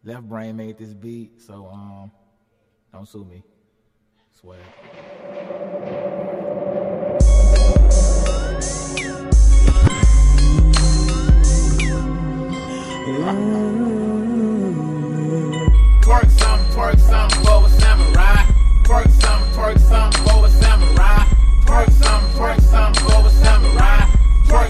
Left Brain made this beat, so don't sue me. Swag. Twerk some for a samurai. Twerk some for a samurai. Twerk some for a samurai. Twerk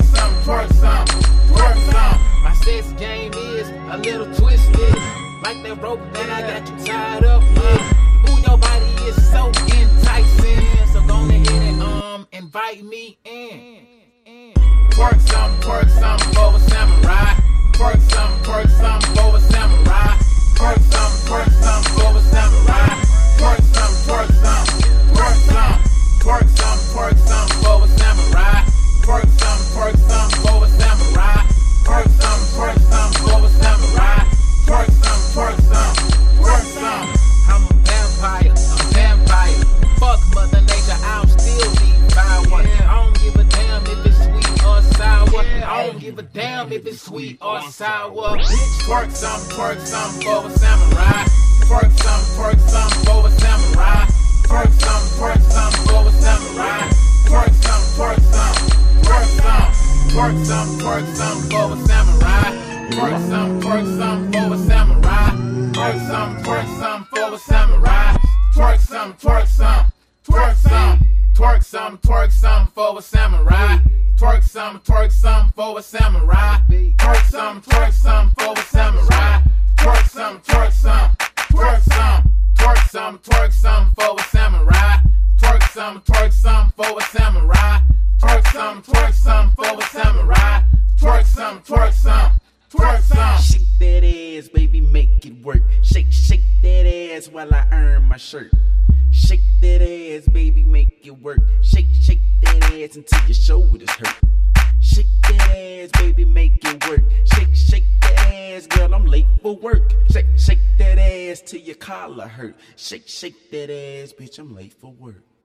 some. My sex game is a little twisted, like that rope that I got you tied up with. Ooh, your body is so enticing, so go ahead and invite me in. Twerk some for a samurai. Twerk some for a samurai. Twerk some for a samurai. Twerk some for a samurai. Twerk some for a samurai. Twerk some for a samurai. Twerk some. I'm a vampire. Fuck Mother Nature, I'll still be power. I don't give a damn if it's sweet or sour. I don't give a damn if it's sweet or sour. Twerk some for a samurai. Twerk some for a samurai. Twerk some for a samurai. Twerk some for a samurai. Twerk some for a samurai. Twerk some for a samurai. Twerk some for a samurai. Twerk some for a samurai. Twerk some for a samurai. Twerk some for a samurai. Twerk some for a samurai. Twerk some for a samurai. Twerk some for a samurai. Twerk some for a samurai. Shake that ass, baby, make it work. Shake that ass while I earn my shirt. Shake that ass, baby, make it work. Shake that ass until your shoulders hurt. Shake that ass, baby, make it work. Shake that ass, girl, I'm late for work. Shake that ass till your collar hurt. Shake that ass, bitch, I'm late for work.